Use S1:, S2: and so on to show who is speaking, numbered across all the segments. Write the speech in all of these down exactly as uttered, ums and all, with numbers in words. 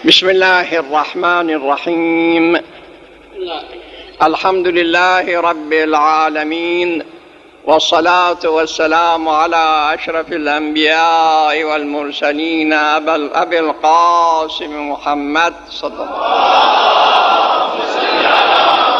S1: بسم الله الرحمن الرحيم. الحمد لله رب العالمين، والصلاة والسلام على أشرف الأنبياء والمرسلين أبي القاسم محمد صلى الله عليه وسلم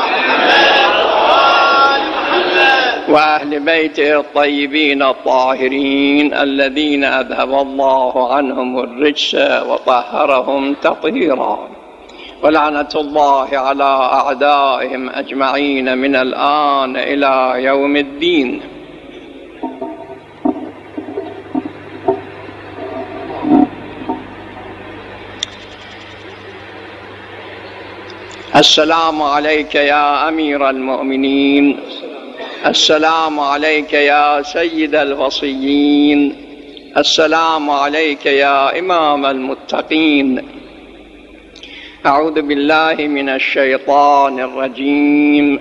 S1: وأهل بيته الطيبين الطاهرين الذين أذهب الله عنهم الرجس وطهرهم تطهيرا، ولعنة الله على أعدائهم أجمعين من الآن إلى يوم الدين. السلام عليك يا أمير المؤمنين، السلام عليك يا سيد الوصيين، السلام عليك يا إمام المتقين. أعوذ بالله من الشيطان الرجيم.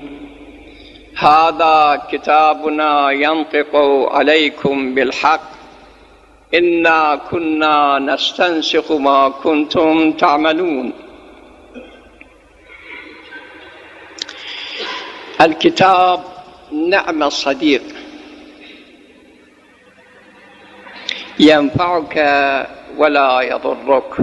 S1: هذا كتابنا ينطق عليكم بالحق، إنا كنا نستنسخ ما كنتم تعملون. الكتاب نعم الصديق، ينفعك ولا يضرك.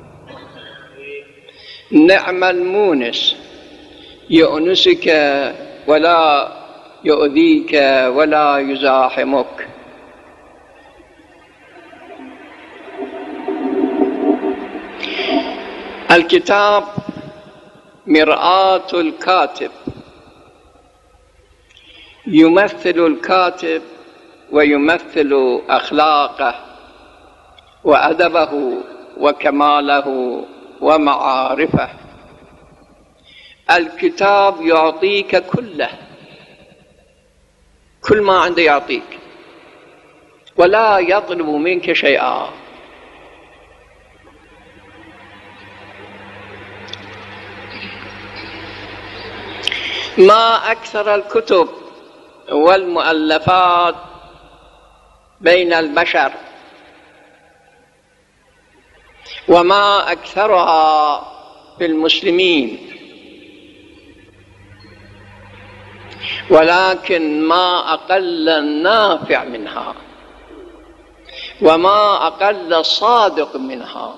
S1: نعم المونس، يؤنسك ولا يؤذيك ولا يزاحمك. الكتاب مرآة الكاتب، يمثل الكاتب ويمثل أخلاقه وأدبه وكماله ومعارفه. الكتاب يعطيك كله، كل ما عنده يعطيك، ولا يطلب منك شيئا. ما أكثر الكتب والمؤلفات بين البشر، وما أكثرها في المسلمين، ولكن ما أقل النافع منها وما أقل الصادق منها.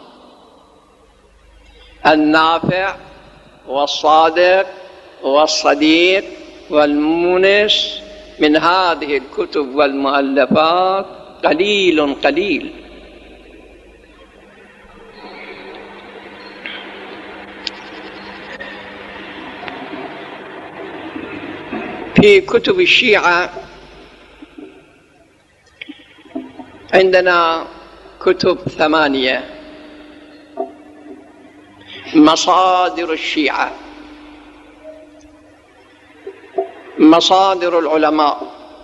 S1: النافع والصادق والصديق والمونس من هذه الكتب والمؤلفات قليل قليل. في كتب الشيعة عندنا كتب ثمانية: مصادر الشيعة، مصادر العلماء،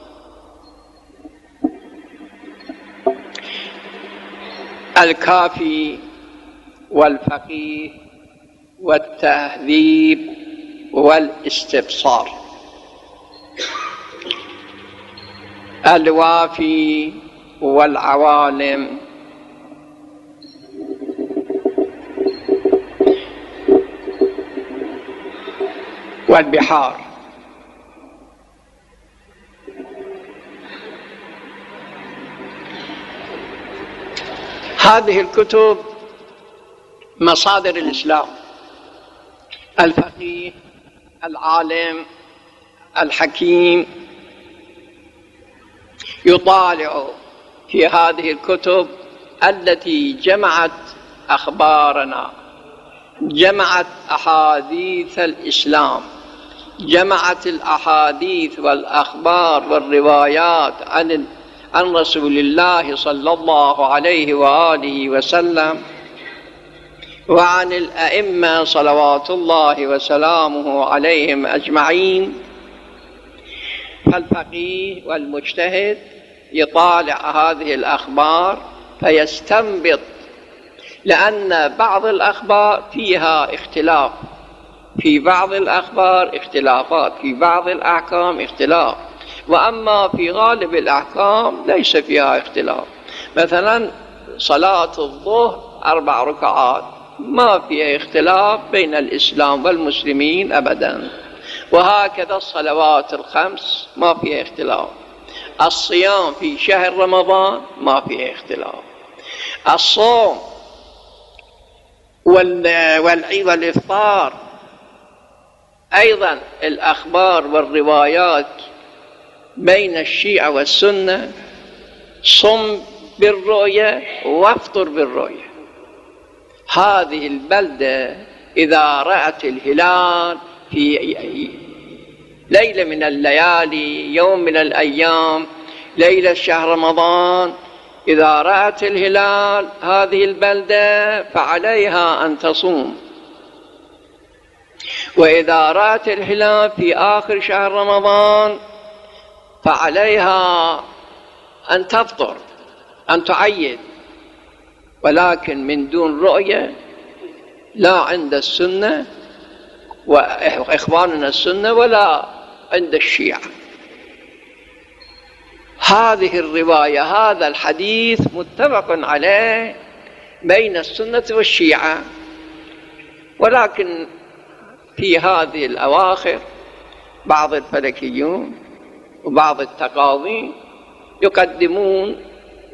S1: الكافي والفقيه والتهذيب والاستبصار، الوافي والعوالم، والبحار. هذه الكتب مصادر الإسلام. الفقيه، العالم، الحكيم يطالع في هذه الكتب التي جمعت أخبارنا، جمعت أحاديث الإسلام، جمعت الأحاديث والأخبار والروايات عن عن رسول الله صلى الله عليه وآله وسلم وعن الأئمة صلوات الله وسلامه عليهم أجمعين. فالفقيه والمجتهد يطالع هذه الأخبار فيستنبط، لأن بعض الأخبار فيها اختلاف، في بعض الأخبار اختلافات، في بعض الأحكام اختلاف، وأما في غالب الأحكام ليس فيها اختلاف. مثلا صلاة الظهر أربع ركعات، ما في اختلاف بين الإسلام والمسلمين أبدا. وهكذا الصلوات الخمس ما في اختلاف. الصيام في شهر رمضان ما في اختلاف. الصوم والإفطار أيضا الأخبار والروايات بين الشيعة والسنة: صم بالرؤية وافطر بالرؤية. هذه البلدة إذا رأت الهلال في ليلة من الليالي، يوم من الأيام، ليلة شهر رمضان، إذا رأت الهلال هذه البلدة فعليها أن تصوم. وإذا رأت الهلال في آخر شهر رمضان فعليها أن تفطر، أن تعيد. ولكن من دون رؤية لا عند السنة وإخواننا السنة ولا عند الشيعة. هذه الرواية، هذا الحديث متفق عليه بين السنة والشيعة. ولكن في هذه الأواخر بعض الفلكيون وبعض التقاوي يقدمون،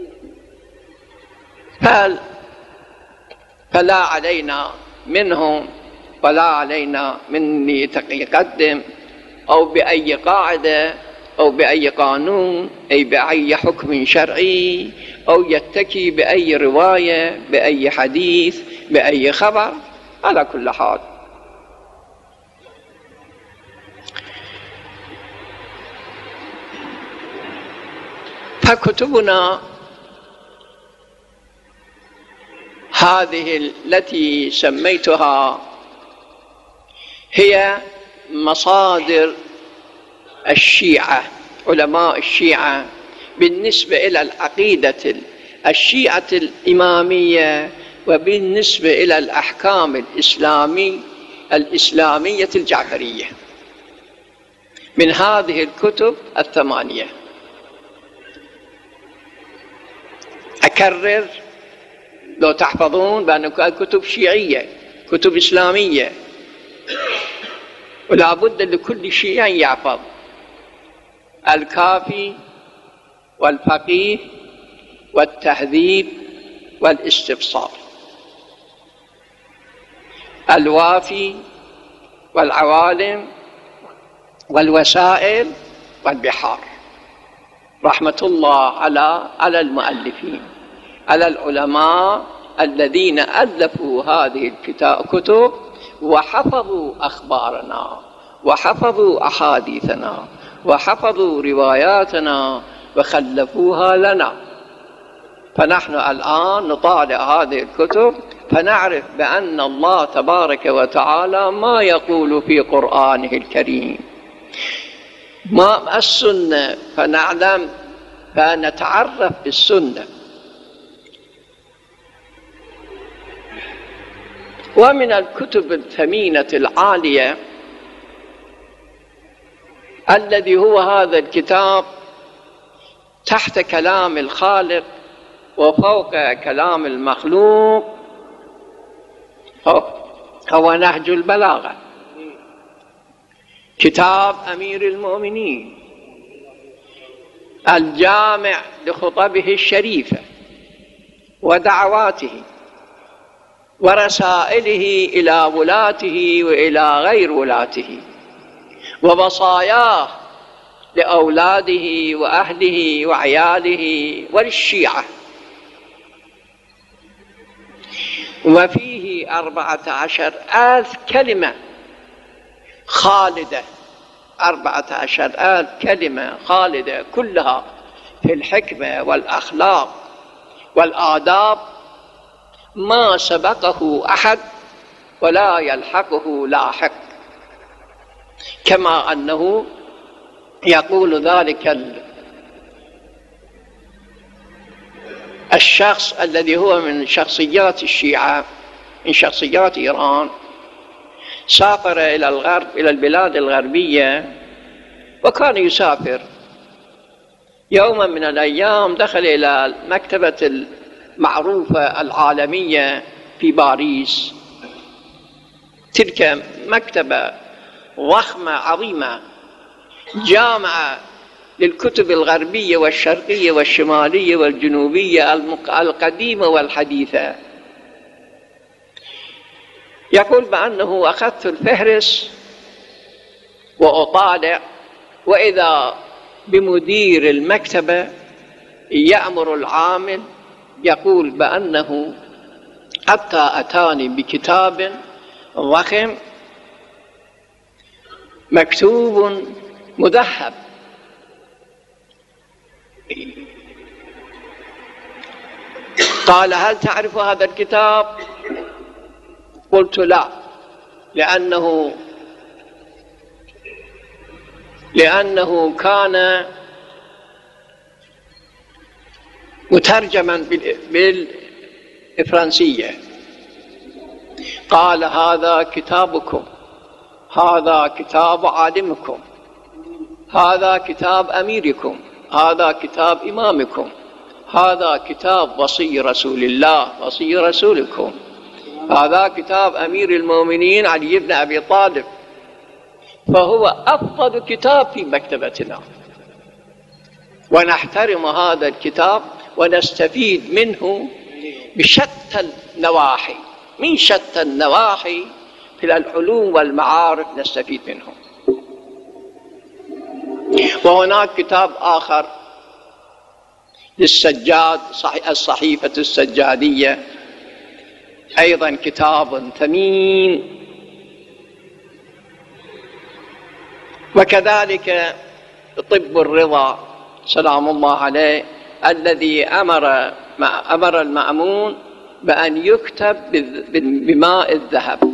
S1: فلا علينا منهم ولا علينا من يقدم أو بأي قاعدة أو بأي قانون أي بأي حكم شرعي أو يتكي بأي رواية بأي حديث بأي خبر. على كل حال، فكتبنا هذه التي سميتها هي مصادر الشيعة، علماء الشيعة، بالنسبة إلى العقيدة الشيعة الإمامية وبالنسبة إلى الأحكام الإسلامي الإسلامية الجعفرية، من هذه الكتب الثمانية. أكرر لو تحفظون بأنها كتب شيعية، كتب إسلامية، ولا بد لكل شيء أن يحفظ: الكافي والفقيه والتهذيب والاستبصار، الوافي والعوالم والوسائل والبحار. رحمة الله على على المؤلفين، على العلماء الذين ألفوا هذه الكتب وحفظوا أخبارنا وحفظوا أحاديثنا وحفظوا رواياتنا وخلفوها لنا. فنحن الآن نطالع هذه الكتب فنعرف بأن الله تبارك وتعالى ما يقول في قرآنه الكريم، ما السنة، فنعلم فنتعرف بالسنة. ومن الكتب الثمينة العالية الذي هو هذا الكتاب تحت كلام الخالق وفوق كلام المخلوق، هو نهج البلاغة، كتاب أمير المؤمنين الجامع لخطبه الشريفة ودعواته ورسائله إلى ولاته وإلى غير ولاته، ووصاياه لأولاده وأهله وعياله وللشيعة. وفيه أربعة عشر ألف كلمة خالدة، أربعة عشر ألف كلمة خالدة كلها في الحكمة والأخلاق والآداب، ما سبقه أحد ولا يلحقه لاحق، كما أنه يقول ذلك الشخص الذي هو من شخصيات الشيعة، من شخصيات إيران، سافر إلى الغرب، إلى البلاد الغربية، وكان يسافر. يوما من الأيام دخل إلى المكتبة المعروفة العالمية في باريس. تلك مكتبة ضخمة عظيمة، جامعة للكتب الغربية والشرقية والشمالية والجنوبية القديمة والحديثة. يقول بأنه أخذت الفهرس وأطالع، وإذا بمدير المكتبة يأمر العامل يقول بأنه حتى أتاني بكتاب ضخم مكتوب مذهب. قال: هل تعرف هذا الكتاب؟ قلت: لا، لأنه لأنه كان مترجما بالفرنسية. قال: هذا كتابكم، هذا كتاب عالمكم، هذا كتاب أميركم، هذا كتاب إمامكم، هذا كتاب وصي رسول الله وصي رسولكم، هذا كتاب أمير المؤمنين علي بن أبي طالب، فهو أفضل كتاب في مكتبتنا، ونحترم هذا الكتاب ونستفيد منه بشتى النواحي، من شتى النواحي في العلوم والمعارف نستفيد منه. وهناك كتاب آخر للسجاد، الصحيفة السجادية، أيضا كتاب ثمين. وكذلك طب الرضا سلام الله عليه، الذي أمر أمر المأمون بأن يكتب بماء الذهب.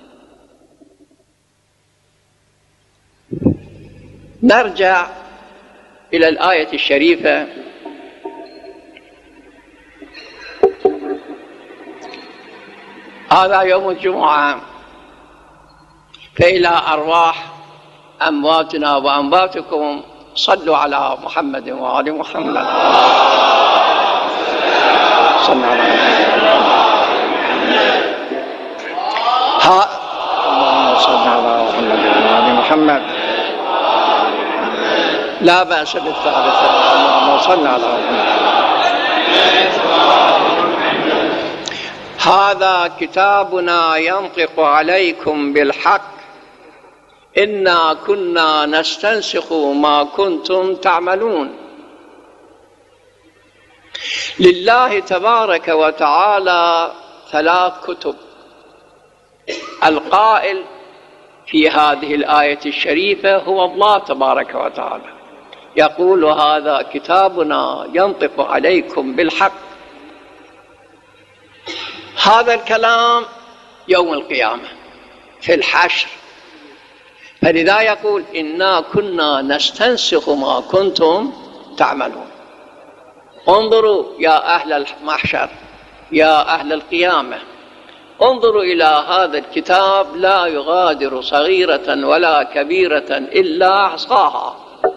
S1: نرجع إلى الآية الشريفة. هذا يوم الجمعة، فإلى أرواح أمواتنا وأمواتكم صلوا على محمد وآل محمد. صلى على ها اللهم صل على محمد وآل محمد. لا بأس بالثالثة. اللهم صل على محمد. هذا كتابنا ينطق عليكم بالحق إنا كنا نستنسخ ما كنتم تعملون. لله تبارك وتعالى ثلاث كتب. القائل في هذه الآية الشريفة هو الله تبارك وتعالى، يقول: هذا كتابنا ينطق عليكم بالحق. هذا الكلام يوم القيامة في الحشر، فلذا يقول: إنا كنا نستنسخ ما كنتم تعملون. انظروا يا أهل المحشر، يا أهل القيامة، انظروا إلى هذا الكتاب، لا يغادر صغيرة ولا كبيرة إلا أحصاها.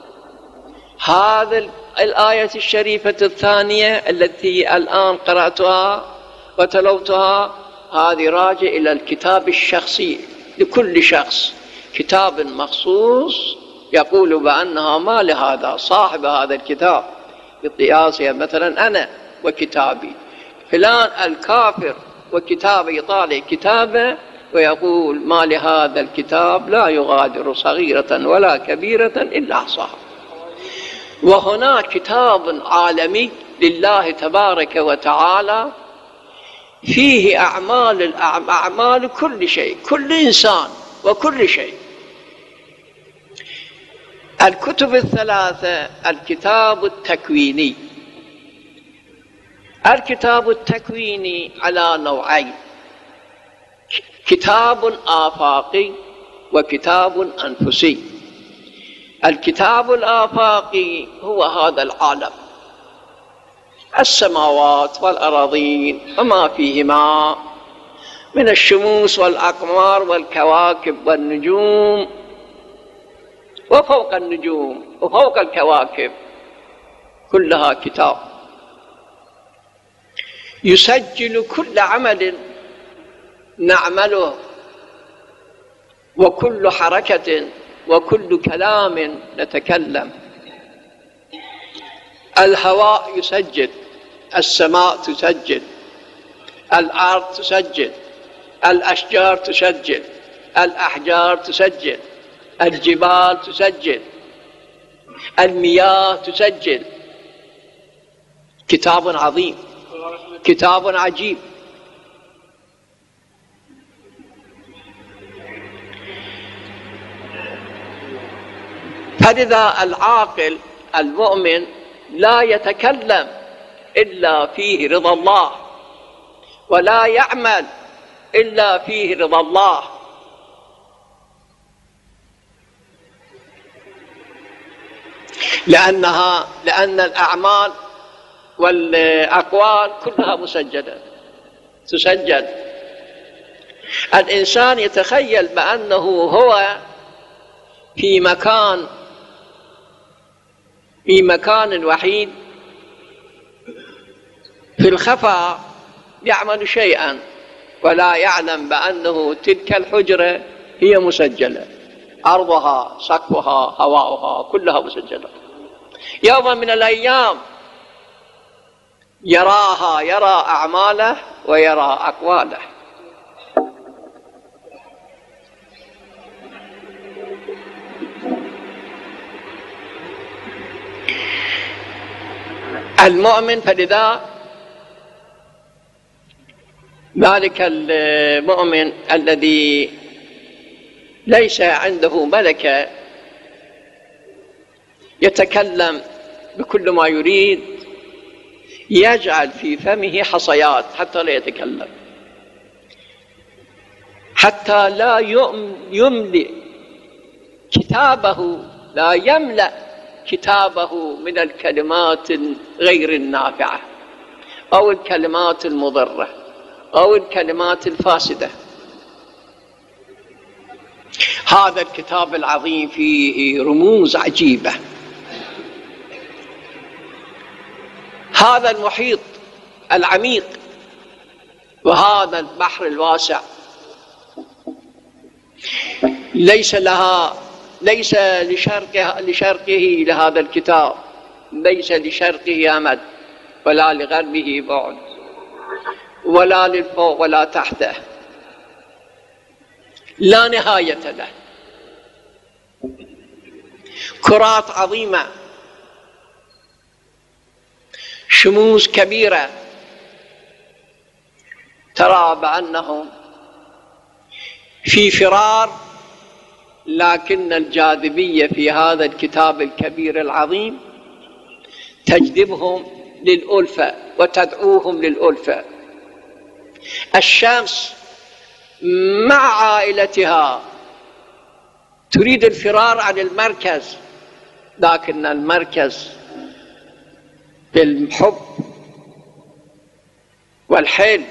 S1: هذا الآية الشريفة الثانية التي الآن قرأتها وتلوتها، هذه راجع إلى الكتاب الشخصي لكل شخص، كتاب مخصوص يقول بأنها ما لهذا صاحب هذا الكتاب، بقياسها مثلا أنا وكتابي، فلان الكافر وكتابه يطالع كتابه ويقول: ما لهذا الكتاب لا يغادر صغيرة ولا كبيرة إلا أحصاها. وهناك كتاب عالمي لله تبارك وتعالى فيه أعمال أعمال كل شيء، كل إنسان وكل شيء. الكتب الثلاثة: الكتاب التكويني. الكتاب التكويني على نوعين: كتاب آفاقي وكتاب أنفسي. الكتاب الآفاقي هو هذا العالم، السماوات والأراضين وما فيهما من الشموس والأقمار والكواكب والنجوم، وفوق النجوم وفوق الكواكب كلها كتاب يسجل كل عمل نعمله، وكل حركة وكل كلام نتكلم. الهواء يسجل، السماء تسجل، الأرض تسجل، الأشجار تسجل، الأحجار تسجل، الجبال تسجل، المياه تسجل. كتاب عظيم، كتاب عجيب. فلذا العاقل المؤمن لا يتكلم إلا فيه رضا الله، ولا يعمل إلا فيه رضا الله. لأنها لأن الأعمال والأقوال كلها مسجلة تسجل. الإنسان يتخيل بأنه هو في مكان في مكان وحيد في الخفاء يعمل شيئا، ولا يعلم بأنه تلك الحجرة هي مسجلة، أرضها، سقفها، هواؤها كلها مسجلة. يوم من الأيام يراها، يرى أعماله ويرى أقواله. المؤمن فلذا ذلك المؤمن الذي ليس عنده ملكة يتكلم بكل ما يريد، يجعل في فمه حصيات حتى لا يتكلم، حتى لا يملئ كتابه، لا يملأ كتابه من الكلمات غير النافعة أو الكلمات المضرة أو الكلمات الفاسدة. هذا الكتاب العظيم فيه رموز عجيبة. هذا المحيط العميق وهذا البحر الواسع ليس لها ليس لشرقه لشرقه لهذا الكتاب ليس لشرقه أمد، ولا لغربه بعد، ولا للفوق ولا تحته، لا نهاية له. كرات عظيمة، شموس كبيرة، ترى بأنهم في فرار، لكن الجاذبية في هذا الكتاب الكبير العظيم تجذبهم للألفة وتدعوهم للألفة. الشمس مع عائلتها تريد الفرار عن المركز، لكن المركز بالحب والحلم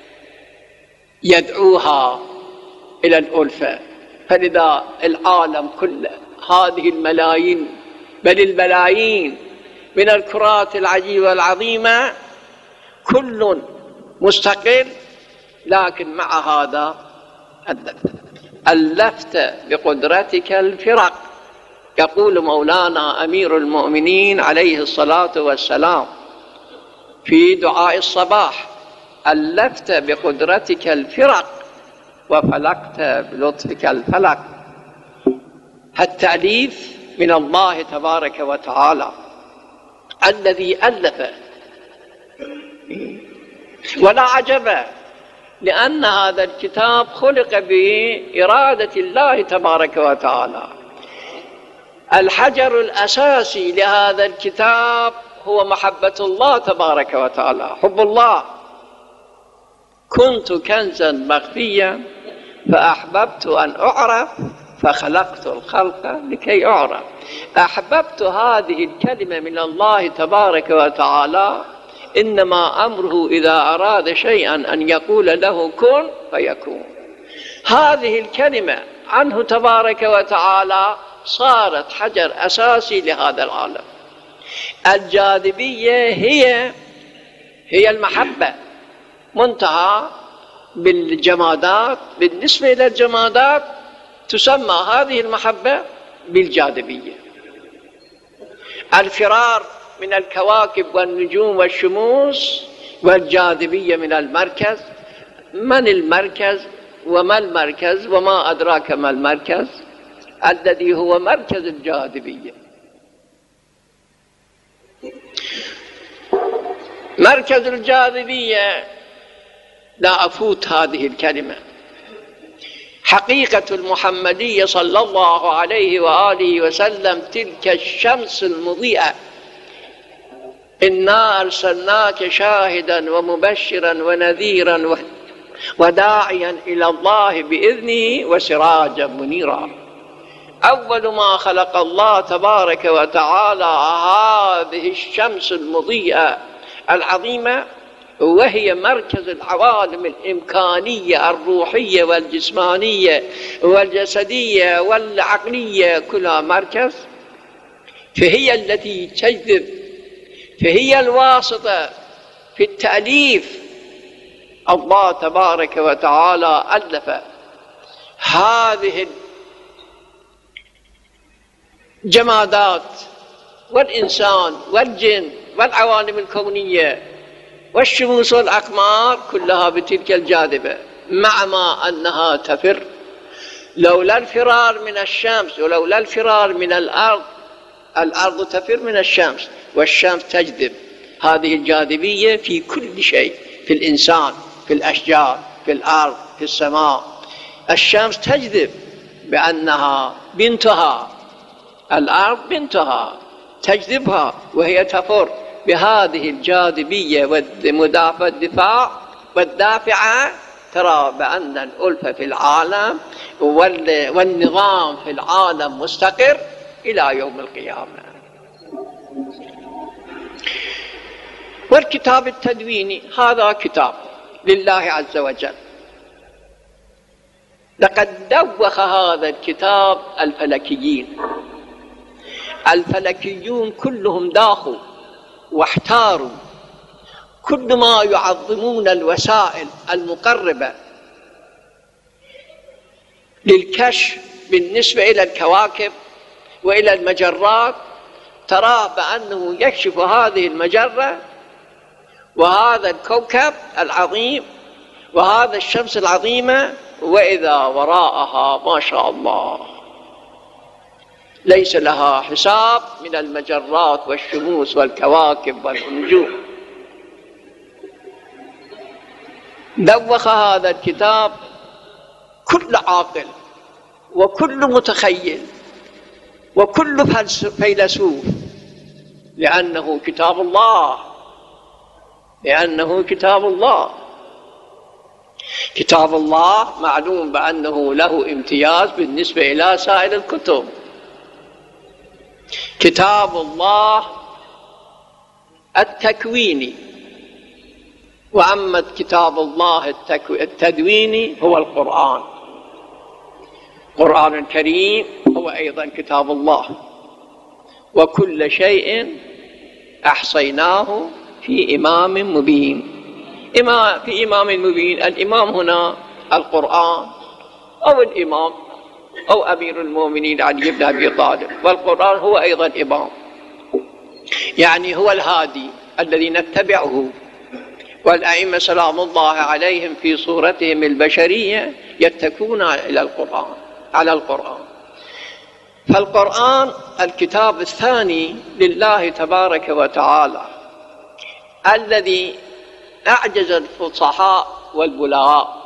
S1: يدعوها إلى الألفة. فلذا العالم كله، هذه الملايين بل الملايين من الكرات العجيبة العظيمة، كل مستقل، لكن مع هذا اللفت اللفت بقدرتك الفرق. يقول مولانا أمير المؤمنين عليه الصلاة والسلام في دعاء الصباح: اللفت بقدرتك الفرق وفلقت بلطفك الفلق. التأليف من الله تبارك وتعالى الذي ألف، ولا عجب، لأن هذا الكتاب خلق بإرادة الله تبارك وتعالى. الحجر الأساسي لهذا الكتاب هو محبة الله تبارك وتعالى، حب الله. كنت كنزا مخفيا فأحببت أن أعرف فخلقت الخلق لكي أعرف. أحببت هذه الكلمة من الله تبارك وتعالى. إنما أمره إذا أراد شيئا أن يقول له كن فيكون. هذه الكلمة عنه تبارك وتعالى صارت حجر أساسي لهذا العالم. الجاذبية هي هي المحبة، منتهى بالجمادات، بالنسبة إلى الجمادات تسمى هذه المحبة بالجاذبية. الفرار من الكواكب والنجوم والشموس والجاذبية من المركز. من المركز وما المركز وما أدراك ما المركز؟ الذي هو مركز الجاذبية. مركز الجاذبية، لا أفوت هذه الكلمة، حقيقة المحمدية صلى الله عليه وآله وسلم تلك الشمس المضيئة. إنا أرسلناك شاهدا ومبشرا ونذيرا وداعيا إلى الله بإذنه وسراجا منيرا. أول ما خلق الله تبارك وتعالى هذه الشمس المضيئة العظيمة، وهي مركز العوالم الإمكانية الروحية والجسمانية والجسدية والعقلية، كلها مركز. فهي التي تجذب، فهي الواسطة في التأليف. الله تبارك وتعالى ألف هذه الجمادات والإنسان والجن والعوالم الكونية والشموس والأقمار كلها بتلك الجاذبة، مع ما أنها تفر. لولا الفرار من الشمس ولولا الفرار من الأرض، الأرض تفر من الشمس والشمس تجذب. هذه الجاذبية في كل شيء، في الإنسان، في الأشجار، في الأرض، في السماء. الشمس تجذب بأنها بنتها، الأرض بنتها تجذبها وهي تفر بهذه الجاذبية والمدافع الدفاع والدافعة. ترى بأن الألفة في العالم والنظام في العالم مستقر إلى يوم القيامة. والكتاب التدويني هذا كتاب لله عز وجل. لقد دوخ هذا الكتاب الفلكيين. الفلكيون كلهم داخوا واحتاروا، كل ما يعظمون الوسائل المقربة للكشف بالنسبة إلى الكواكب وإلى المجرات، تراه بأنه يكشف هذه المجرة وهذا الكوكب العظيم وهذا الشمس العظيمة، وإذا وراءها ما شاء الله ليس لها حساب من المجرات والشموس والكواكب والنجوم. دوخ هذا الكتاب كل عاقل وكل متخيل وكل فيلسوف، لأنه كتاب الله، لأنه كتاب الله. كتاب الله معلوم بأنه له امتياز بالنسبة إلى سائر الكتب. كتاب الله التكويني، وأما كتاب الله التدويني هو القرآن. القرآن الكريم هو أيضا كتاب الله. وكل شيء أحصيناه في إمام مبين. إمام في إمام مبين، الإمام هنا القرآن أو الإمام أو أمير المؤمنين علي بن أبي طالب، والقرآن هو أيضا إمام، يعني هو الهادي الذي نتبعه. والأئمة سلام الله عليهم في صورتهم البشرية يتكون إلى القرآن، على القرآن. فالقرآن الكتاب الثاني لله تبارك وتعالى الذي أعجز الفصحاء والبلغاء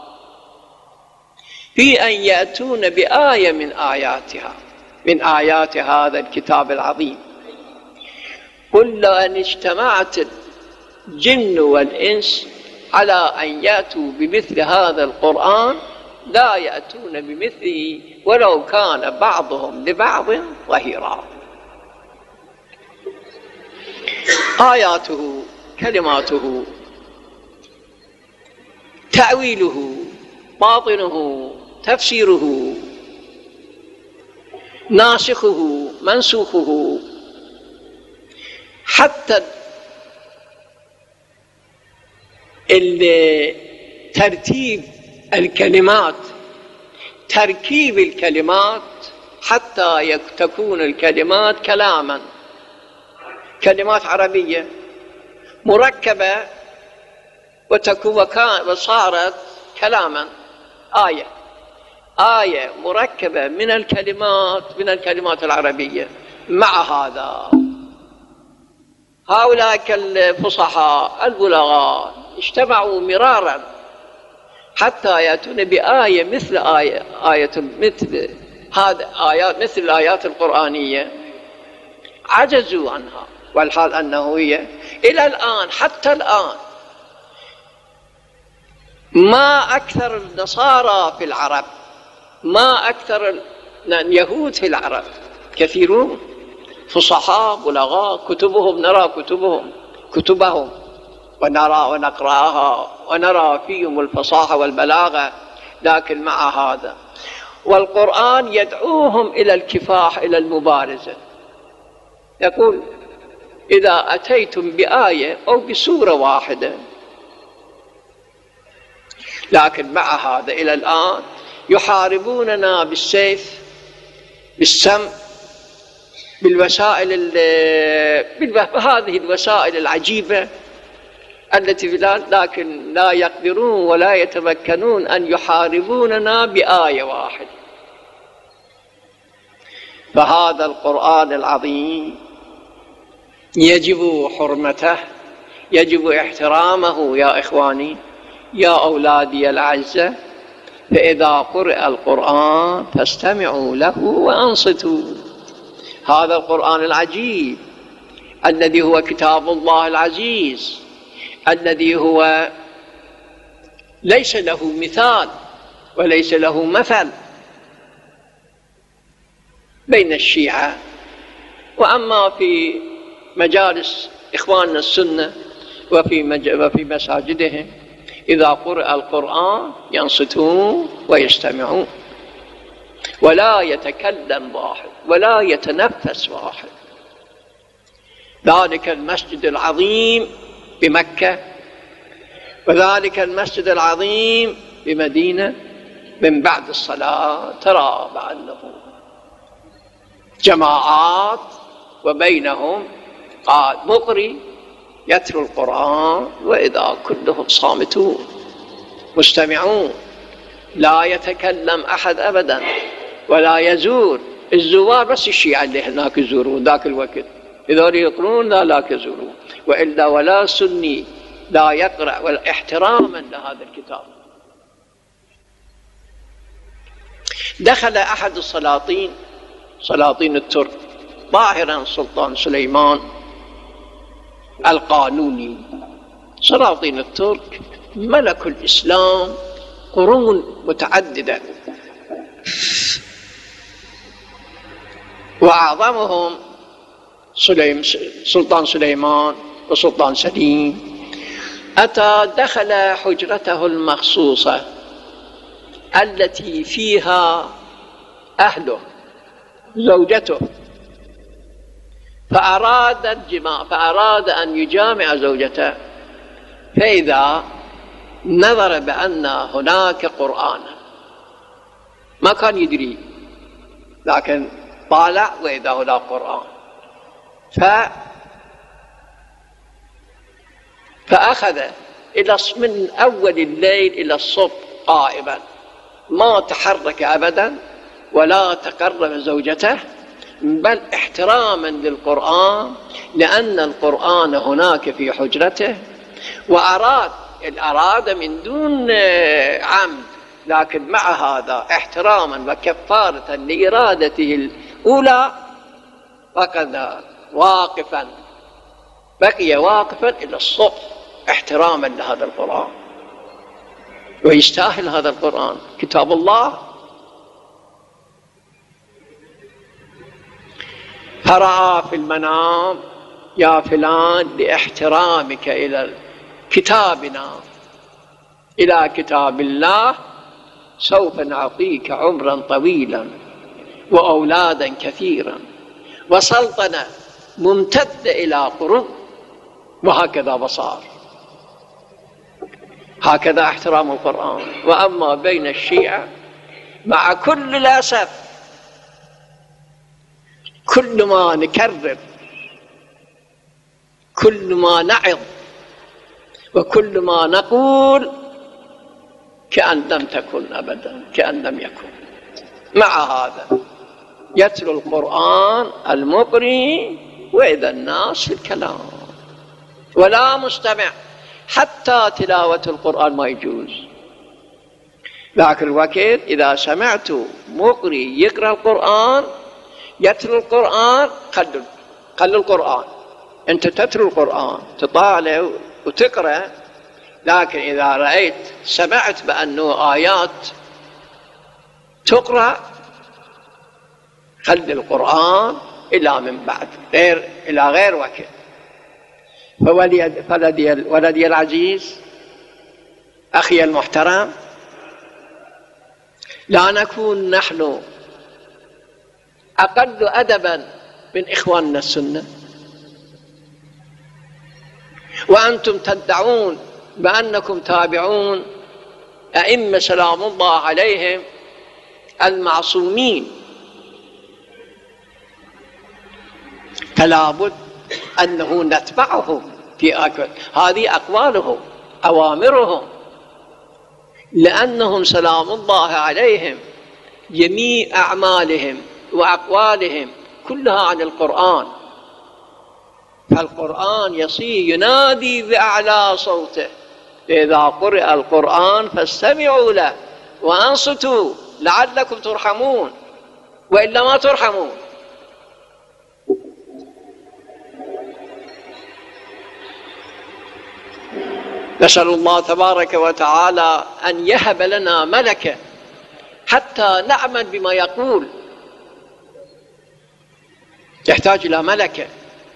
S1: في أن يأتون بآية من آياتها، من آيات هذا الكتاب العظيم. قل لو أن اجتمعت الجن والإنس على أن يأتوا بمثل هذا القرآن لا يأتون بمثله ولو كان بعضهم لبعض ظهيرا. آياته، كلماته، تأويله، باطنه، تفسيره، ناسخه، منسوخه، حتى الترتيب الكلمات، تركيب الكلمات حتى تكون الكلمات كلاما، كلمات عربية مركبة وتكون وصارت كلاما، آية آية مركبة من الكلمات من الكلمات العربية. مع هذا هؤلاء الفصحاء البلغاء اجتمعوا مرارا حتى يأتون بآية مثل آية آية مثل هذا آيات مثل الآيات القرآنية، عجزوا عنها، والحال أنه هي إلى الآن حتى الآن ما أكثر النصارى في العرب، ما أكثر اليهود في العرب، كثيرون فصحاء بلغاء، كتبهم نرى كتبهم كتبهم ونرى ونقرأها ونرى فيهم الفصاحة والبلاغة، لكن مع هذا والقرآن يدعوهم إلى الكفاح، إلى المبارزة. يقول إذا أتيتم بآية أو بسورة واحدة، لكن مع هذا إلى الآن يحاربوننا بالسيف، بالسم، بالوسائل بهذه الوسائل العجيبة التي لكن لا يقدرون ولا يتمكنون أن يحاربوننا بآية واحدة. فهذا القرآن العظيم يجب حرمته، يجب احترامه يا إخواني، يا أولادي الأعزة. فإذا قرئ القرآن فاستمعوا له وأنصتوا. هذا القرآن العجيب الذي هو كتاب الله العزيز، الذي هو ليس له مثال وليس له مثل بين الشيعة. وأما في مجالس إخواننا السنة وفي, مج... وفي مساجدهم إذا قرأ القرآن ينصتون ويستمعون، ولا يتكلم واحد ولا يتنفس واحد. ذلك المسجد العظيم بمكة وذلك المسجد العظيم بمدينة، من بعد الصلاة ترى بأنه جماعات وبينهم قائد مقري يتلو القرآن، وإذا كلهم صامتون مستمعون، لا يتكلم أحد أبدا ولا يزور. الزوار بس الشيعة اللي هناك يزورون ذاك الوقت، إذا يقرون لا لا يزورون، وإلا ولا سني لا يقرأ، ولا احتراما لهذا الكتاب. دخل أحد السلاطين، سلاطين الترك، ظاهرا سلطان سليمان القانوني. سلاطين الترك ملكوا الإسلام قرون متعددة، وأعظمهم سليم سلطان سليمان وسلطان سليم. أتى دخل حجرته المخصوصة التي فيها أهله، زوجته، فأراد الجماع فأراد أن يجامع زوجته، فإذا نظر بأن هناك قرآنا، ما كان يدري، لكن طالع وإذا هناك قرآن. ف فأخذ إلى من أول الليل إلى الصبح قائما، ما تحرك أبدا ولا تقرب زوجته، بل احتراما للقرآن، لأن القرآن هناك في حجرته. وأراد الأراد من دون عمد، لكن مع هذا احتراما وكفارة لإرادته الأولى فقد واقفا بقي واقفا إلى الصبح احتراما لهذا القرآن. ويستاهل هذا القرآن كتاب الله. فرأى في المنام: يا فلان، لاحترامك إلى كتابنا، إلى كتاب الله، سوف نعطيك عمرا طويلا وأولادا كثيرا وسلطنة ممتدة إلى قرون. وهكذا بصار. هكذا احترام القرآن. وأما بين الشيعة مع كل الأسف كل ما نكرر، كل ما نعظ، وكل ما نقول كأن لم تكن أبدا، كأن لم يكن. مع هذا يتلو القرآن المقري وإذا الناس في الكلام ولا مستمع، حتى تلاوة القرآن ما يجوز. لكن الوقت إذا سمعت مقري يقرأ القرآن يتلو القرآن خلوا خلوا القرآن، أنت تتلو القرآن تطالع وتقرأ. لكن إذا رأيت سمعت بأنه آيات تقرأ خلي القرآن إلى من بعد، غير إلى غير وقت. فولدي, فولدي, ولدي العزيز، أخي المحترم، لا نكون نحن أقل أدبا من إخواننا السنة، وأنتم تدعون بأنكم تابعون أئمة سلام الله عليهم المعصومين، فلا بد أنه نتبعهم في أكل. هذه أقوالهم أوامرهم، لأنهم سلام الله عليهم جميع أعمالهم وأقوالهم كلها عن القرآن. فالقرآن يصير ينادي بأعلى صوته: إذا قرئ القرآن فاستمعوا له وأنصتوا لعلكم ترحمون، وإلا ما ترحمون. نسأل الله تبارك وتعالى أن يهب لنا ملكة حتى نعمل بما يقول. يحتاج إلى ملكة،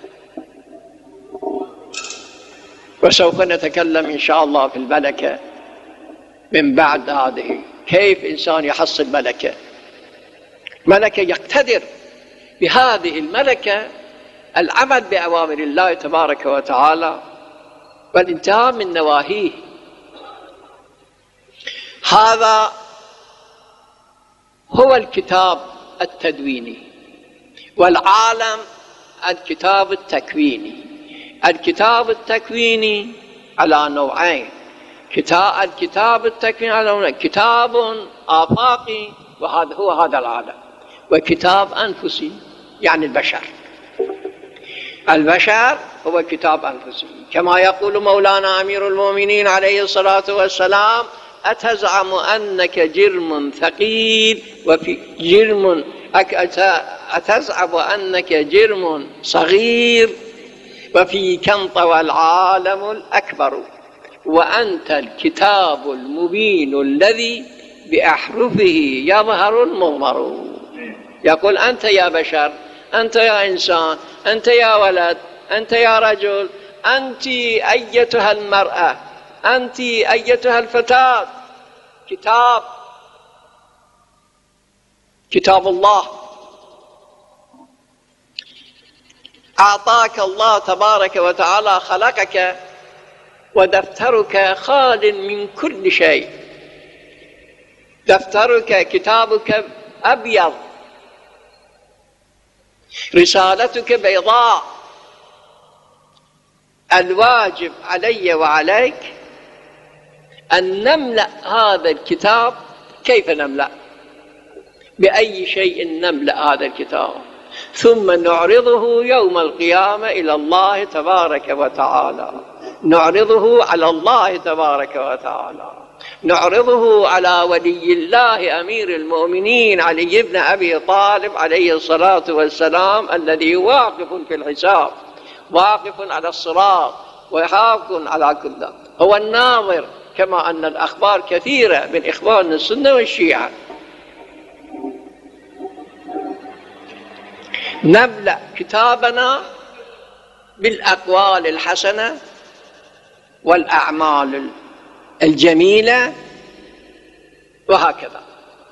S1: وسوف نتكلم إن شاء الله في الملكة من بعد هذه، كيف إنسان يحصل ملكة ملكة يقتدر بهذه الملكة العمل بأوامر الله تبارك وتعالى والانتهاء من نواهيه. هذا هو الكتاب التدويني، والعالم الكتاب التكويني. الكتاب التكويني على نوعين: كتاب الكتاب التكويني على نوعين، كتاب آفاقي وهذا هو هذا العالم، وكتاب أنفسي يعني البشر. البشر هو كتاب أنفسي، كما يقول مولانا أمير المؤمنين عليه الصلاة والسلام: أتزعم أنك جرم ثقيل وفي جرم أتزعم أنك جرم صغير وفيك انطوى العالم الأكبر، وأنت الكتاب المبين الذي بأحرفه يظهر المضمر. يقول: أنت يا بشر، أنت يا إنسان، أنت يا ولد، أنت يا رجل، أنت أيتها المرأة، أنت أيتها الفتاة، كتاب كتاب الله أعطاك الله تبارك وتعالى، خلقك ودفترك خال من كل شيء. دفترك كتابك أبيض، رسالتك بيضاء. الواجب علي وعليك أن نملأ هذا الكتاب. كيف نملأ؟ بأي شيء نملأ هذا الكتاب؟ ثم نعرضه يوم القيامة إلى الله تبارك وتعالى، نعرضه على الله تبارك وتعالى، نعرضه على ولي الله أمير المؤمنين علي بن أبي طالب عليه الصلاة والسلام، الذي واقف في الحساب، واقف على الصراط، وحاق على كل، هو الناظر، كما أن الأخبار كثيرة من إخواننا السنة والشيعة. نملأ كتابنا بالأقوال الحسنة والأعمال الجميلة، وهكذا.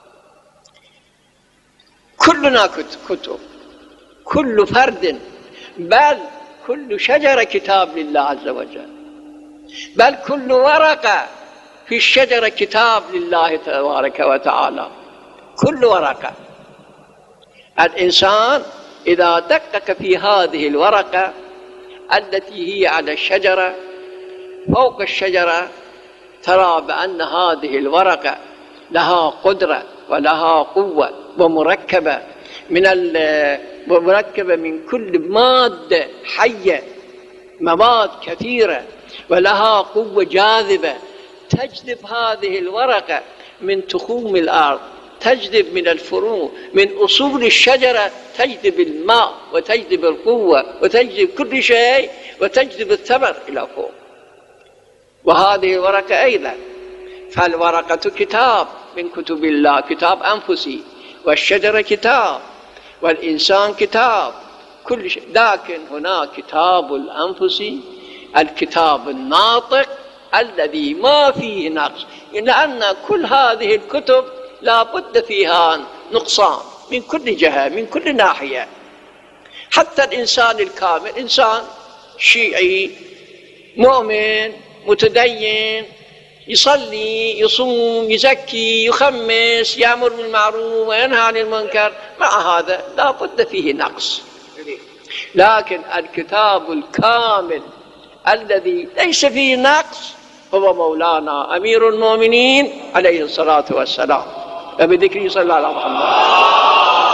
S1: كلنا كتب، كل فرد، بل كل شجرة كتاب لله عز وجل، بل كل ورقة في الشجرة كتاب لله تبارك وتعالى، كل ورقة. الإنسان إذا دقق في هذه الورقة التي هي على الشجرة فوق الشجرة ترى بأن هذه الورقة لها قدرة ولها قوة ومركبة من مركبة من كل مادة حية، مواد كثيرة، ولها قوة جاذبة تجذب هذه الورقة من تخوم الأرض، تجذب من الفروع، من أصول الشجرة، تجذب الماء وتجذب القوة وتجذب كل شيء وتجذب الثمر إلى فوق. وهذه الورقة أيضا، فالورقة كتاب من كتب الله، كتاب أنفسي، والشجرة كتاب، والإنسان كتاب، كل شيء. لكن هناك كتاب الأنفس، الكتاب الناطق الذي ما فيه نقص، لأن كل هذه الكتب لا بد فيها نقصان من كل جهة، من كل ناحية. حتى الإنسان الكامل، إنسان شيعي مؤمن متدين، يصلي يصوم يزكي يخمس يأمر بالمعروف وينهى عن المنكر، مع هذا لا بد فيه نقص. لكن الكتاب الكامل الذي ليس فيه نقص هو مولانا أمير المؤمنين عليه الصلاة والسلام. وبذكره صلى الله على محمد.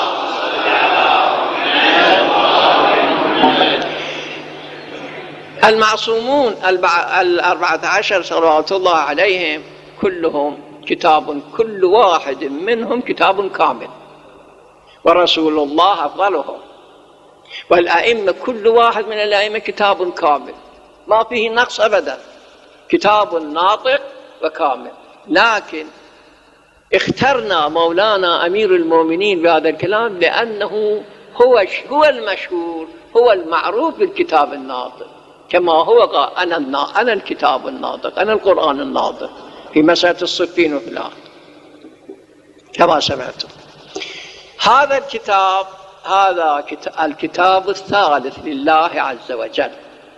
S1: المعصومون الأربعة عشر صلوات الله عليهم كلهم كتاب، كل واحد منهم كتاب كامل، ورسول الله أفضلهم. والأئمة كل واحد من الأئمة كتاب كامل ما فيه نقص أبدا، كتاب ناطق وكامل. لكن اخترنا مولانا أمير المؤمنين بهذا الكلام لأنه هو هو المشهور، هو المعروف بالكتاب الناطق، كما هو قال أنا أنا الكتاب الناطق، أنا القرآن الناطق في مسألة الصفين وفي الآخر كما سمعتم. هذا الكتاب هذا الكتاب الثالث لله عز وجل.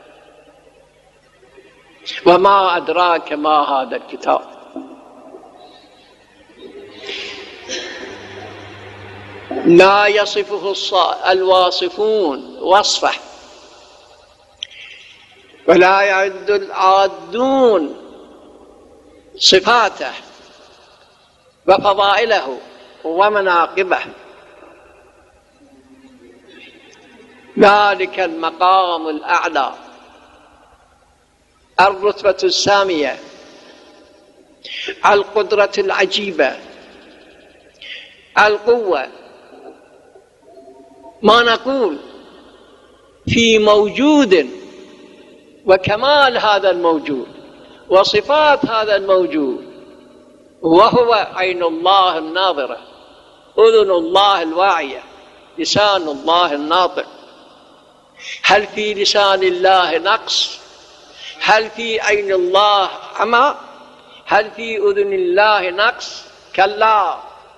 S1: وما أدراك ما هذا الكتاب؟ لا يصفه الواصفون وصفه، ولا يعد العادون صفاته وفضائله ومناقبه. ذلك المقام الأعلى، الرتبة السامية، القدرة العجيبة، القوة. ما نقول في موجود وكمال هذا الموجود وصفات هذا الموجود، وهو عين الله الناظرة، أذن الله الواعية، لسان الله الناطق. هل في لسان الله نقص؟ هل في عين الله عمى؟ هل في أذن الله نقص؟ كلا.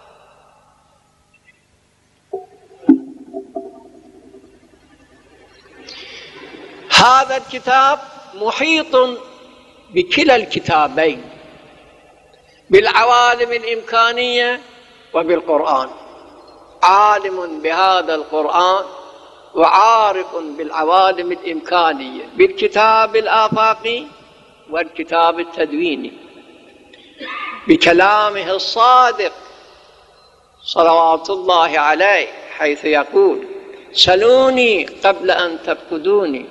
S1: هذا الكتاب محيط بكلا الكتابين، بالعوالم الإمكانية وبالقرآن. عالم بهذا القرآن وعارف بالعوالم الإمكانية، بالكتاب الآفاقي والكتاب التدويني، بكلامه الصادق صلوات الله عليه، حيث يقول: سلوني قبل أن تفقدوني،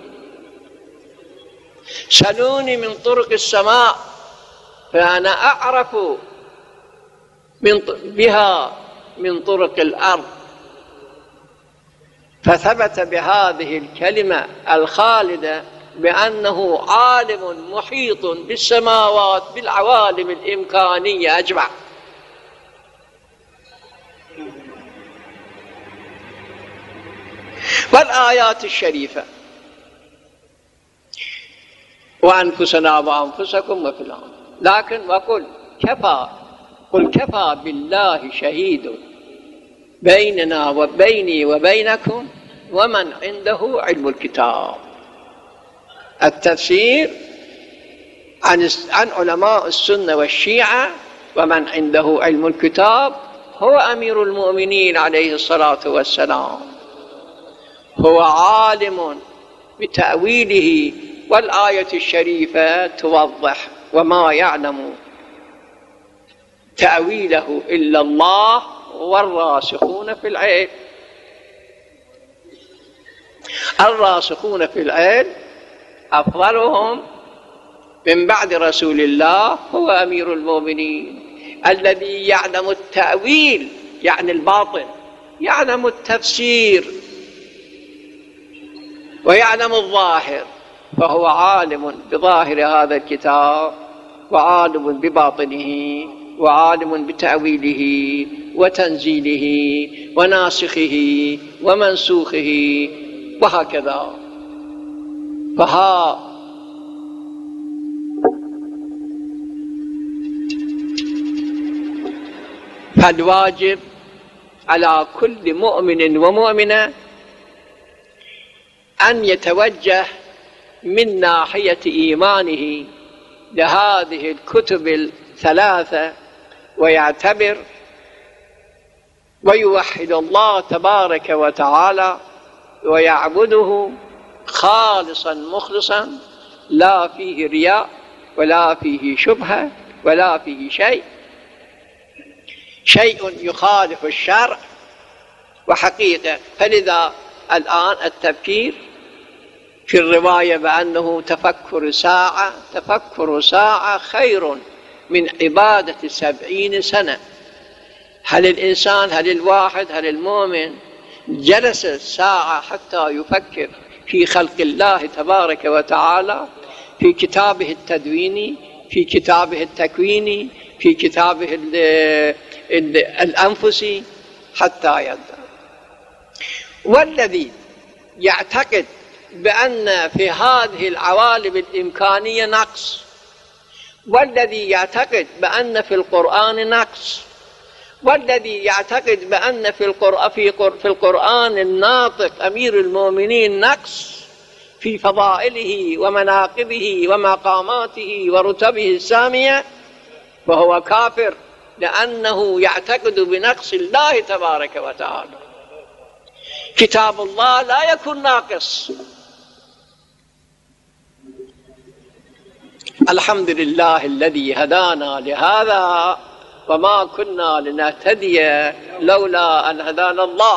S1: سلوني من طرق السماء فأنا أعرف من بها من طرق الأرض. فثبت بهذه الكلمة الخالدة بأنه عالم محيط بالسماوات بالعوالم الإمكانية أجمع. والآيات الشريفة: وأنفسنا وأنفسكم وفي الأرض. لكن وقل كفى قل كفى بالله شهيد بيننا وبيني وبينكم ومن عنده علم الكتاب. التفسير عن عن علماء السنة والشيعة ومن عنده علم الكتاب هو أمير المؤمنين عليه الصلاة والسلام، هو عالم بتأويله، والآية الشريفة توضح: وما يعلم تأويله إلا الله والراسخون في العلم. الراسخون في العلم أفضلهم من بعد رسول الله هو أمير المؤمنين، الذي يعلم التأويل يعني الباطن، يعلم التفسير ويعلم الظاهر، فهو عالم بظاهر هذا الكتاب وعالم بباطنه وعالم بتأويله وتنزيله وناسخه ومنسوخه وهكذا. فها فالواجب على كل مؤمن ومؤمنة أن يتوجه من ناحية إيمانه لهذه الكتب الثلاثة ويعتبر ويوحد الله تبارك وتعالى ويعبده خالصا مخلصا، لا فيه رياء ولا فيه شبهة ولا فيه شيء شيء يخالف الشرع وحقيقة. فلذا الآن التفكير في الرواية بأنه تفكر ساعة تفكر ساعة خير من عبادة سبعين سنة. هل الإنسان هل الواحد هل المؤمن جلس ساعة حتى يفكر في خلق الله تبارك وتعالى، في كتابه التدويني، في كتابه التكويني، في كتابه الأنفسي حتى يبدأ؟ والذي يعتقد بأن في هذه العوالم الإمكانية نقص، والذي يعتقد بأن في القرآن نقص، والذي يعتقد بأن في القرآن, في القرآن الناطق أمير المؤمنين نقص في فضائله ومناقبه ومقاماته ورتبه السامية، فهو كافر، لأنه يعتقد بنقص الله تبارك وتعالى. كتاب الله لا يكون ناقص. الحمد لله الذي هدانا لهذا وما كنا لنهتدي لولا أن هدانا الله.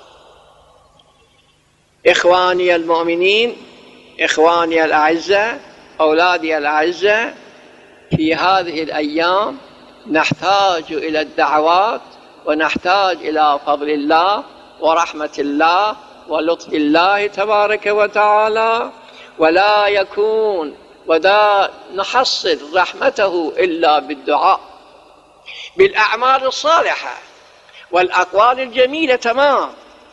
S1: إخواني المؤمنين، إخواني الأعزاء، أولادي الأعزاء، في هذه الأيام نحتاج إلى الدعوات ونحتاج إلى فضل الله ورحمة الله ولطف الله تبارك وتعالى، ولا يكون ولا نحصل رحمته إلا بالدعاء، بالأعمال الصالحة والأقوال الجميلة. تمام،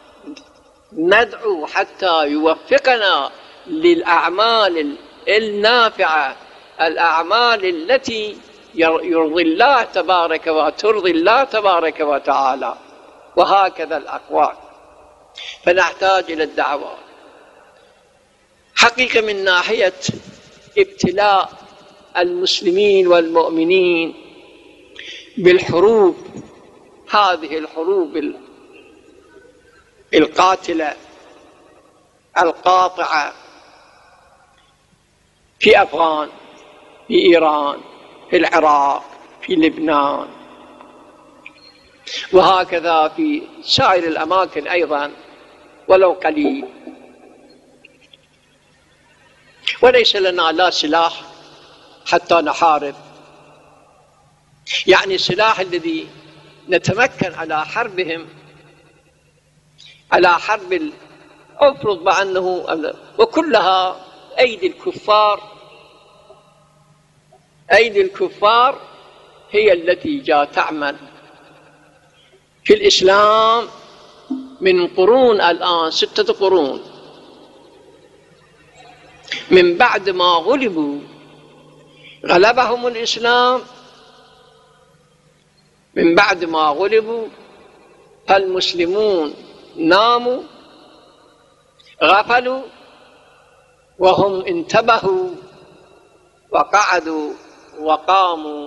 S1: ندعو حتى يوفقنا للأعمال النافعة، الأعمال التي يرضي الله تبارك وترضي الله تبارك وتعالى، وهكذا الأقوال. فنحتاج إلى الدعوات حقيقة من ناحية ابتلاء المسلمين والمؤمنين بالحروب، هذه الحروب القاتلة القاطعة في أفغان، في إيران، في العراق، في لبنان، وهكذا في سائر الأماكن أيضا ولو قليل. وليس لنا لا سلاح حتى نحارب، يعني السلاح الذي نتمكن على حربهم، على حرب أفرض بأنه، وكلها أيدي الكفار، أيدي الكفار هي التي جاء تعمل في الإسلام من قرون، الآن ستة قرون من بعد ما غلبوا غلبهم الإسلام، من بعد ما غلبوا فالمسلمون ناموا غفلوا، وهم انتبهوا وقعدوا وقاموا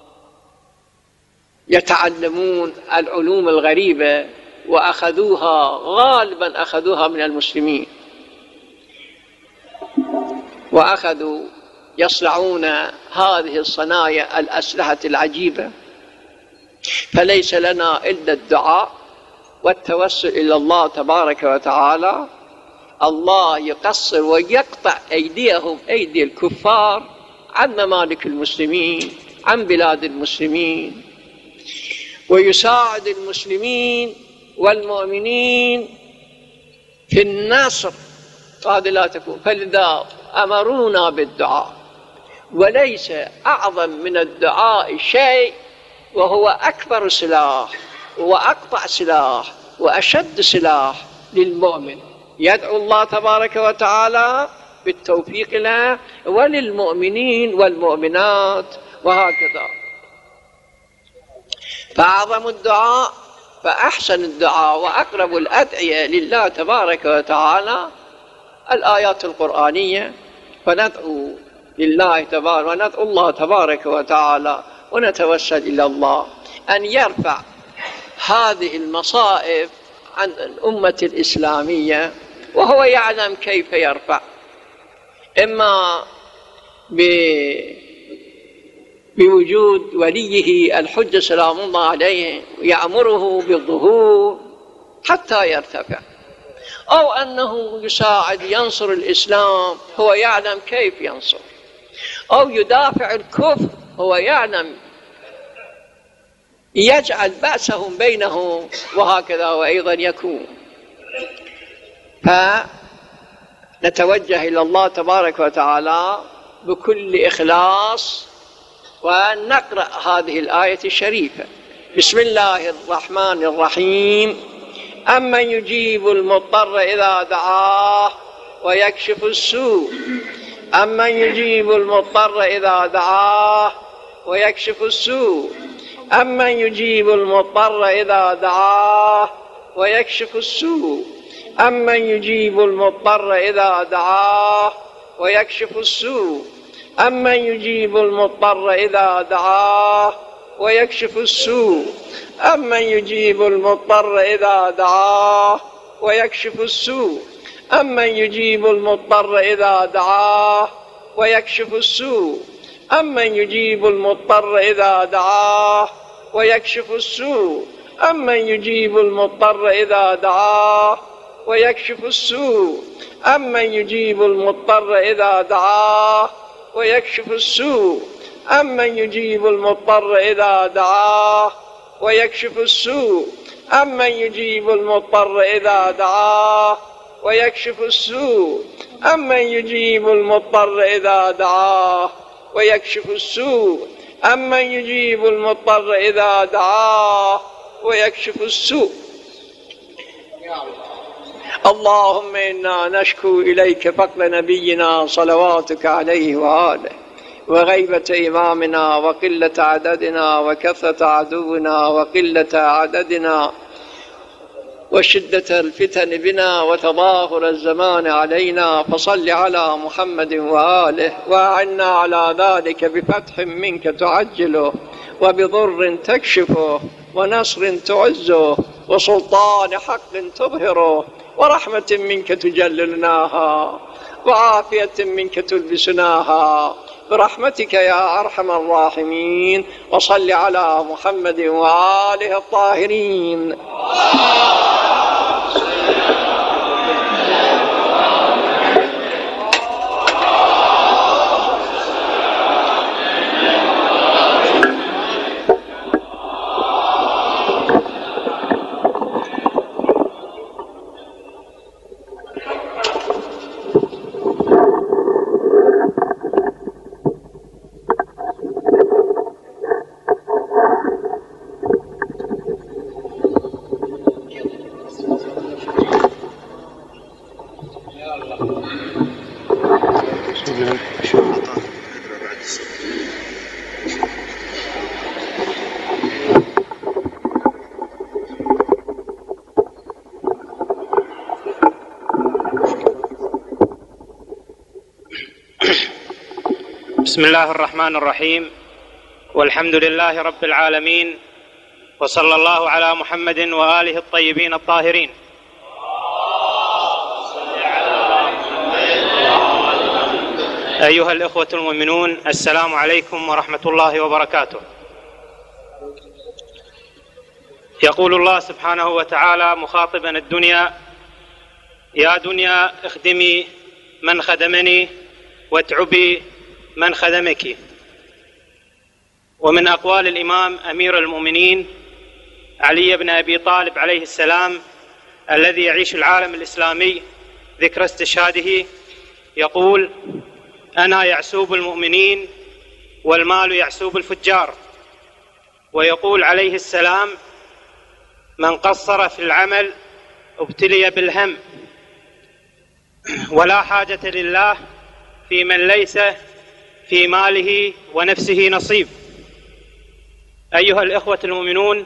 S1: يتعلمون العلوم الغريبة وأخذوها، غالبا أخذوها من المسلمين، وأخذوا يصنعون هذه الصنايع الأسلحة العجيبة. فليس لنا إلا الدعاء والتوسل إلى الله تبارك وتعالى. الله يقصر ويقطع أيديهم، أيدي الكفار، عن ممالك المسلمين، عن بلاد المسلمين، ويساعد المسلمين والمؤمنين في النصر. هذا لا تكون. فلذا أمرونا بالدعاء، وليس أعظم من الدعاء شيء، وهو أكبر سلاح وأقطع سلاح وأشد سلاح للمؤمن. يدعو الله تبارك وتعالى بالتوفيق له وللمؤمنين والمؤمنات، وهكذا. فأعظم الدعاء، فأحسن الدعاء وأقرب الأدعية لله تبارك وتعالى الآيات القرآنية. فندعو لله تبارك وندعو الله تبارك وتعالى ونتوسل إلى الله أن يرفع هذه المصائب عن الأمة الإسلامية، وهو يعلم كيف يرفع، إما بوجود وليه الحجة سلام الله عليه يأمره بالظهور حتى يرتفع، أو أنه يساعد ينصر الإسلام، هو يعلم كيف ينصر، أو يدافع الكفر، هو يعلم يجعل بأسهم بينهم، وهكذا وأيضا يكون. فنتوجه إلى الله تبارك وتعالى بكل إخلاص ونقرأ هذه الآية الشريفة. بسم الله الرحمن الرحيم. أمن يجيب المضطر إذا دعاه ويكشف السوء أمن يجيب المضطر إذا دعاه ويكشف السوء أمن يجيب المضطر إذا دعاه ويكشف السوء أمن يجيب المضطر إذا دعاه ويكشف السوء أمن يجيب المضطر إذا دعاه ويكشف السوء أمن يجيب المضطر إذا دعاه ويكشف السوء أمن يجيب المضطر إذا دعاه ويكشف السوء أمن يجيب المضطر إذا دعاه ويكشف السوء أمن يجيب المضطر إذا دعاه ويكشف السوء أمن يجيب المضطر إذا دعاه ويكشف السوء أمن يجيب المضطر إذا دعاه ويكشف السوء أمن يجيب المضطر إذا دعاه ويكشف السوء أمن يجيب المضطر إذا دعاه ويكشف السوء أمن يجيب المضطر إذا دعاه ويكشف السوء. اللهم إنا نشكو إليك فقد نبينا صلواتك عليه وآله، وغيبة إمامنا، وقلة عددنا، وكثرة عدونا، وقلة عددنا، وشدة الفتن بنا، وتظاهر الزمان علينا. فصل على محمد وآله، وأعنا على ذلك بفتح منك تعجله، وبضر تكشفه، ونصر تعزه، وسلطان حق تظهره، ورحمة منك تجللناها، وعافية منك تلبسناها، برحمتك يا أرحم الراحمين. وصل على محمد وآله الطاهرين.
S2: بسم الله الرحمن الرحيم، والحمد لله رب العالمين، وصلى الله على محمد وآله الطيبين الطاهرين. أيها الإخوة المؤمنون، السلام عليكم ورحمة الله وبركاته. يقول الله سبحانه وتعالى مخاطبا الدنيا: يا دنيا اخدمي من خدمني واتعبي من خدمك. ومن أقوال الإمام أمير المؤمنين علي بن أبي طالب عليه السلام الذي يعيش العالم الإسلامي ذكرى استشهاده، يقول: أنا يعسوب المؤمنين والمال يعسوب الفجار. ويقول عليه السلام: من قصر في العمل ابتلي بالهم، ولا حاجة لله في من ليس في ماله ونفسه نصيب. أيها الإخوة المؤمنون،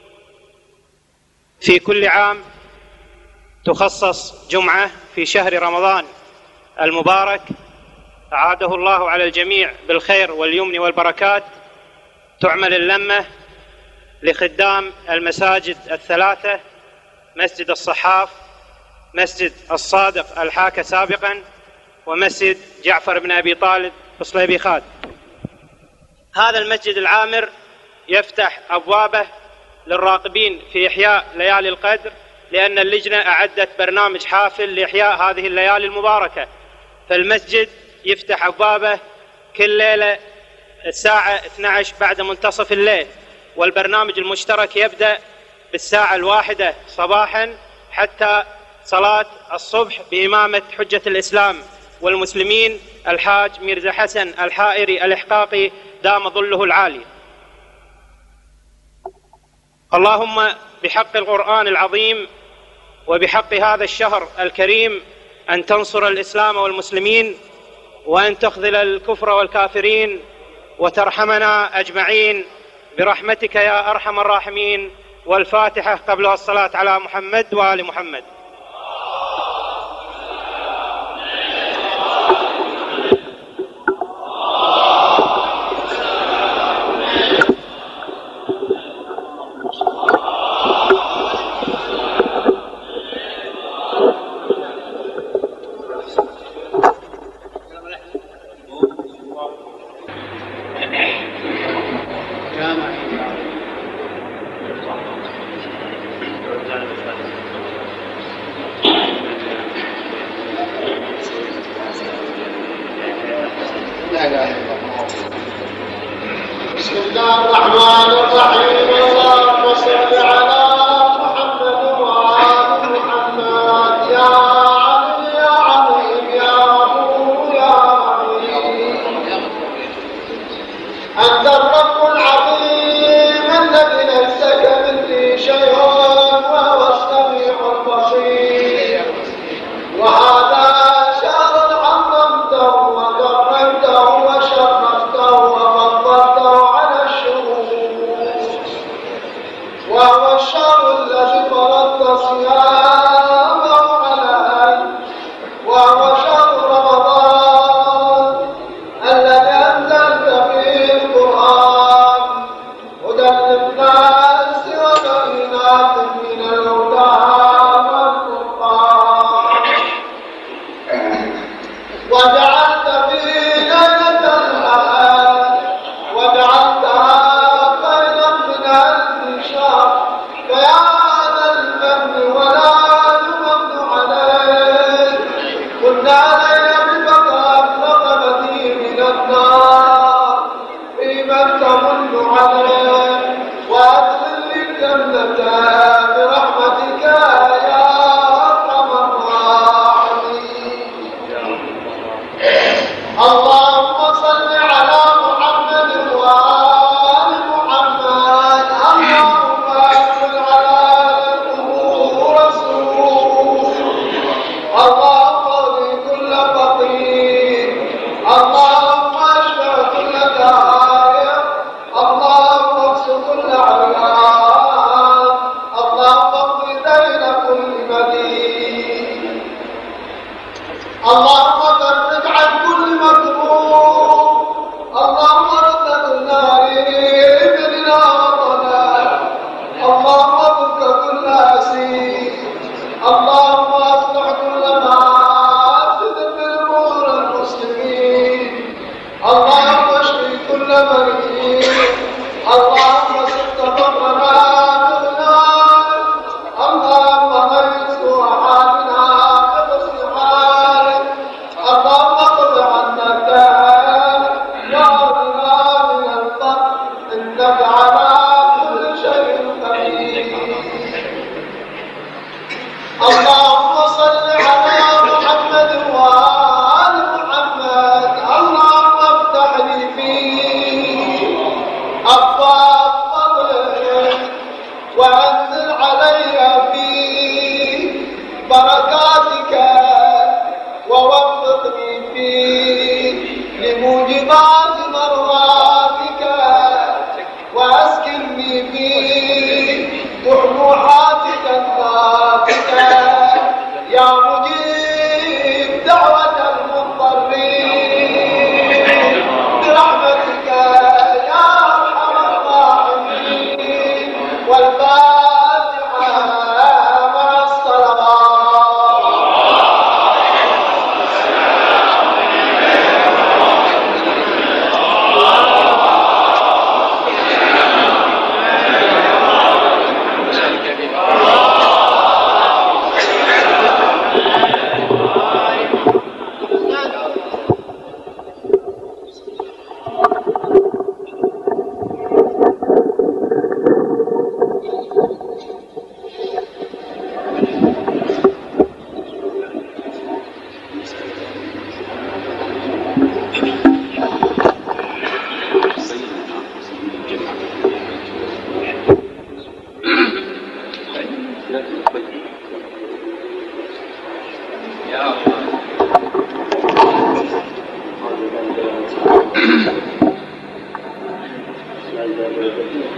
S2: في كل عام تخصص جمعة في شهر رمضان المبارك أعاده الله على الجميع بالخير واليمن والبركات، تعمل اللمة لخدام المساجد الثلاثة: مسجد الصحاف، مسجد الصادق الحاكى سابقا، ومسجد جعفر بن أبي طالب بصليبي خاد. هذا المسجد العامر يفتح أبوابه للراغبين في إحياء ليالي القدر، لأن اللجنة أعدت برنامج حافل لإحياء هذه الليالي المباركة. فالمسجد يفتح أبوابه كل ليلة الساعة اثنتي عشرة بعد منتصف الليل، والبرنامج المشترك يبدأ بالساعة الواحدة صباحا حتى صلاة الصبح بإمامة حجة الإسلام والمسلمين الحاج ميرزا حسن الحائري الإحقاقي دام ظله العالي. اللهم بحق القرآن العظيم وبحق هذا الشهر الكريم أن تنصر الإسلام والمسلمين، وأن تخذل الكفر والكافرين، وترحمنا أجمعين برحمتك يا أرحم الراحمين. والفاتحة قبلها الصلاة على محمد وآل محمد.
S3: بسم الله الرحمن الرحيم. اللهم صل على محمد وآل محمد. يا علي يا عليم يا غفور يا رحيم، أنت الرب العظيم الذي ليس كمثله شيء وهو السميع البصير. وهذا شهر عظمته وكرمته وشرفته وفضلته على الشهور، وهو الشهر الذي فرضت صيامه عليه، وهو شهر رمضان الذي أنزلت فيه القرآن هدى للناس وبينات من الهدى والفرقان، وجعلت فيه ليلة الأحد وجعلتها خيرا من ألف شهر. فيا ذا المن ولا أنزل علي في بركاتك ووفقني فيه لموجبات مرضاتك وأسكنني فيه طموحاتك النافذة يا مجيب دعوة المضطرين برحمتك يا أرحم الراحمين. والفاتحة مع الصلوات.
S4: Thank you.